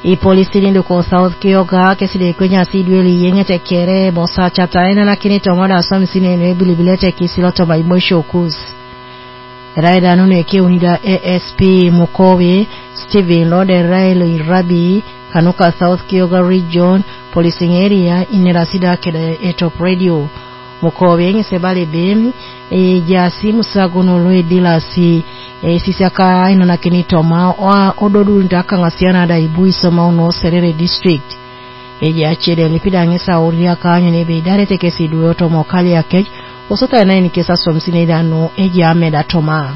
I polisi lindo ko South Kyoga keside kwenya sidweli yengete kere bosa chataina na kini tongoda somsine ne bilibilete kisiloto baibosho kuz. Raida nune ke unida ASP Mukobe Steven Lode Railo Rabi Kanuka South Kyoga Region Policing Area inerasida kede etop radio Mukobe ngesebale bem jasi musagono loe dilasi sisaka ina na kinitoma wa ododu ndaka ngasiana da ibuiso mauno Serere district jachede lipida ngesa uria kanyo nebe darete kesi duoto mokali yake osota ina ni kesa somsine dano ameda toma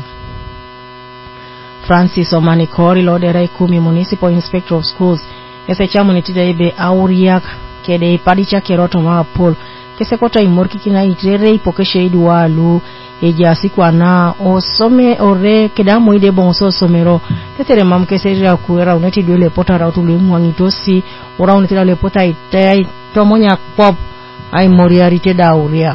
Francis Omanikori Lodera Ikumi Municipal Inspector of Schools ese chamu nitida ibe auria kede ipadicha keroto maa pol kese kota imorki kina itrere ipokeshe idu walu jasi kwa na osome ore kedamu ide bonso somero tetere mamkese ya kuera uneti duele pota rautulu mwangitosi ora unetila le pota itai tomonya kwa ai moriarite da auria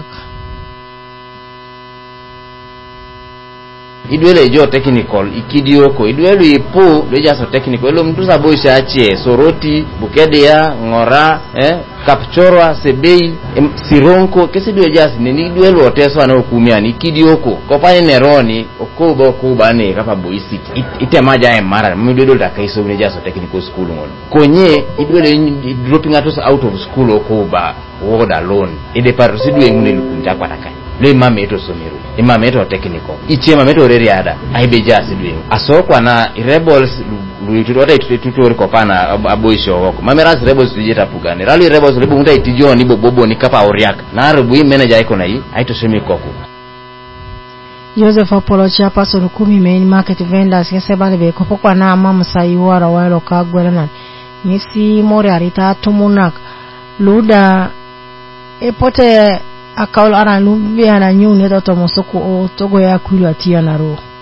idwele jo technical ikidioko idwele ipo lejaso technical elo mtuza boisha achie soroti bukedea ngora kapchorwa sebei sironko kesi dwe jasi ni idwele oteso ana okumiani ikidioko kopane neroni okuba okubane kapa boisi itemaja mara midwele takaiso lejaso technical school ngol konye idwele dropping out of school okuba woda alone ide parusidwe ngune lukunja kwa takanya le mameto somiru imameto technical ichema mameto reriada aibeja sidwe asokwa na rebels luitota itutori kopana aboisho wako mameras rebels dijeta pugane rally rebels lebu muta itijo ni bobo ni kapa oriak na rebu manager iko na hii aito shemi koko Joseph Apollo chairperson 10 main market vendors yesebale be kopokwa na mamsa yuara wailo kagwela na nisi more arita tumunak luda epote akaul ara lumbi ana nyune toto mosoko o togo ya kwilo atia na ro